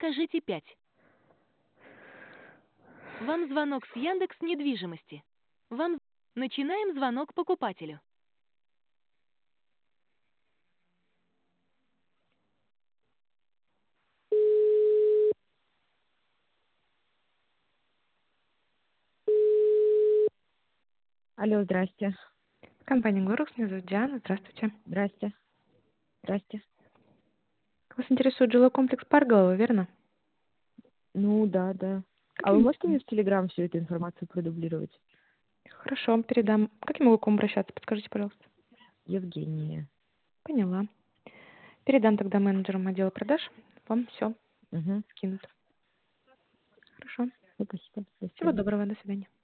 Скажите 5. Вам звонок с Яндекс недвижимости. Вам начинаем звонок покупателю. Алло, здрасте. Компания «Горекс», меня зовут Диана. Здравствуйте. Здрасте. Здрасте. Вас интересует жилой комплекс Парголова, верно? Ну, да, да. А вы можете мне в Телеграм всю эту информацию продублировать? Хорошо, вам передам. Как я могу к вам обращаться? Подскажите, пожалуйста. Евгения. Поняла. Передам тогда менеджерам отдела продаж. Вам все Угу. скинут. Хорошо. Спасибо. До Всего свидания. доброго. До свидания.